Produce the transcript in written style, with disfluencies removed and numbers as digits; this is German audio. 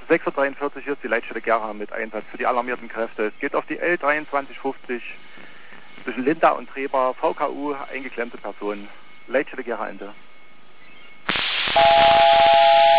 6:43 ist die Leitstelle Gera mit Einsatz für die alarmierten Kräfte. Es geht auf die L2350 zwischen Linda und Treber, VKU, eingeklemmte Personen. Leitstelle Gera Ende.